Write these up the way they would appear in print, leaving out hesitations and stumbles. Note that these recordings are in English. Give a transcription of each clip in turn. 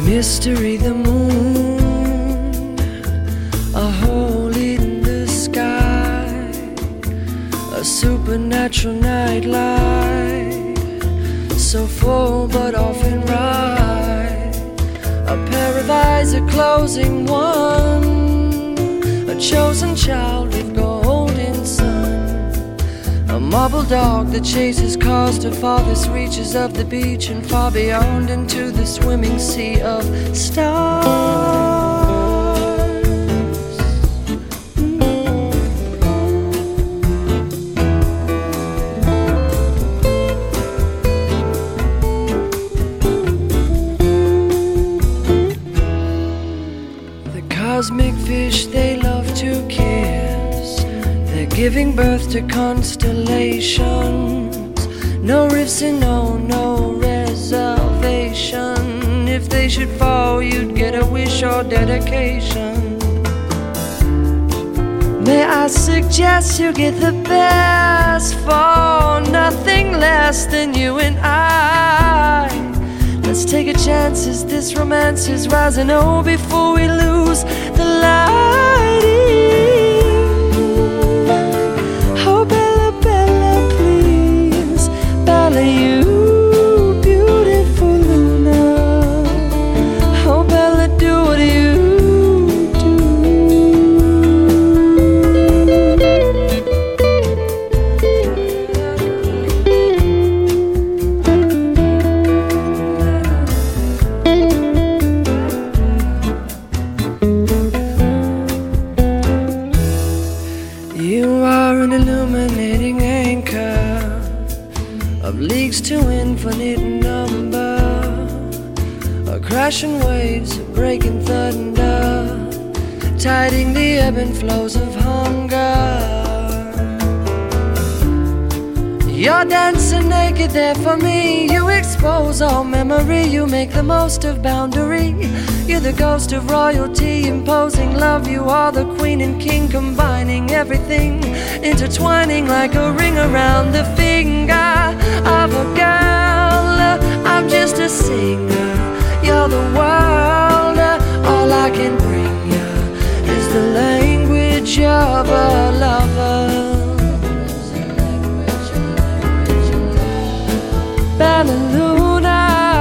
mystery, the moon, a hole in the sky, a supernatural nightlight, so full but often right, a pair of eyes, a closing one, a chosen child with golden sun, a marble dog that chases cars to farthest reaches of the beach and far beyond into the swimming sea of stars. The cosmic fish they love to kiss, they're giving birth to constellations. No rifts and no reservation. If they should fall, you'd get a wish or dedication. May I suggest you get the best for nothing less than you and I. Let's take a chance as this romance is rising. Oh, before we lose the light. Oh, Bella, Bella, please, Bella, you beautiful Luna. Oh, Bella, do what you do. You are an illuminating anchor of leagues to infinite number, a crashing waves, a breaking thunder, tiding the ebb and flows of hunger. You're dancing naked there for me. You expose all memory. You make the most of boundary. You're the ghost of royalty, imposing love. You are the queen and king, combining everything, intertwining like a ring around the finger of a girl. I'm just a singer. You're the world. All I can bring you is the language of a lover. Bella Luna,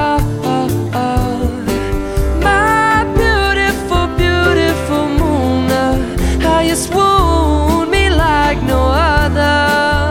my beautiful, beautiful moon, how you swoon me like no other.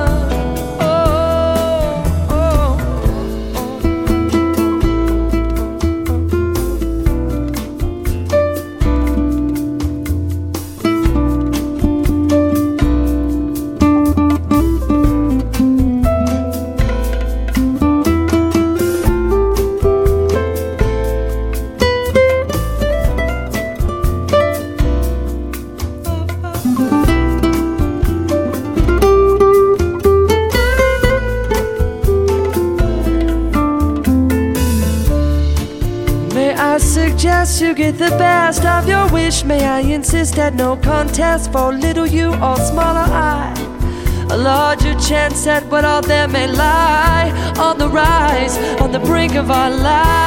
Suggest you get the best of your wish. May I insist that no contest for little you or smaller I, a larger chance at what all there may lie, on the rise, on the brink of our lives.